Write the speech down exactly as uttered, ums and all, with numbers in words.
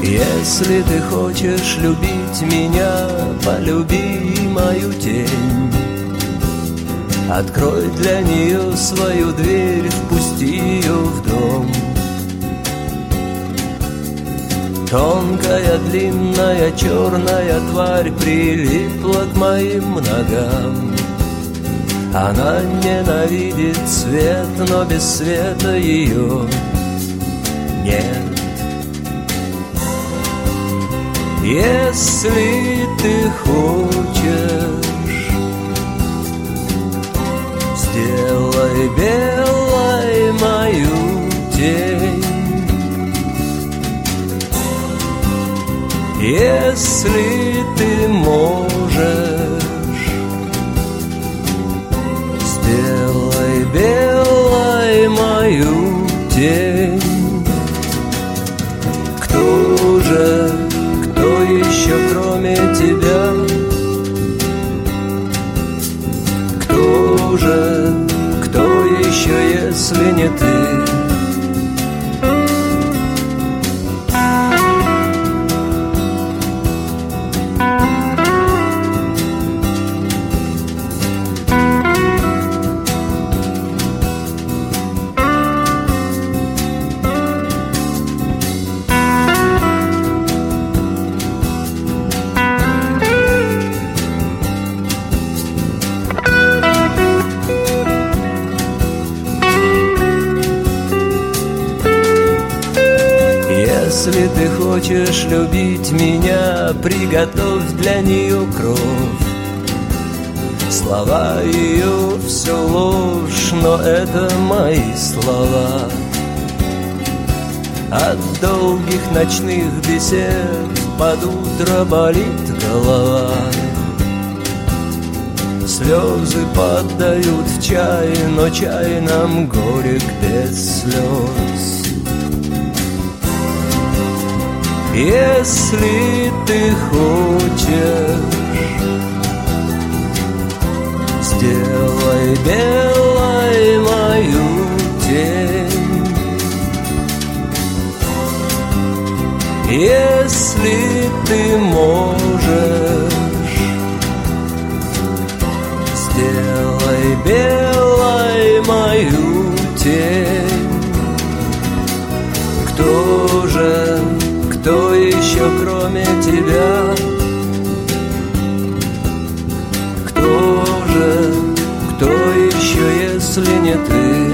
Если ты хочешь любить меня, полюби мою тень. Открой для нее свою дверь, впусти ее в дом. Тонкая, длинная, черная тварь прилипла к моим ногам. Она ненавидит свет, но без света ее нет. Если ты хочешь, сделай белой мою тень. Если ты можешь, сделай белой мою тень. Кто же, кто еще кроме тебя? Кто же, кто еще, если не ты? Если ты хочешь любить меня, приготовь для нее кровь. Слова ее все ложь, но это мои слова. От долгих ночных бесед под утро болит голова. Слезы падают в чай, но чай нам горек без слез. Если ты хочешь, сделай белой мою тень. Если ты можешь, сделай белой мою тень. Кто же, кто еще кроме тебя? Кто же, кто еще, если не ты?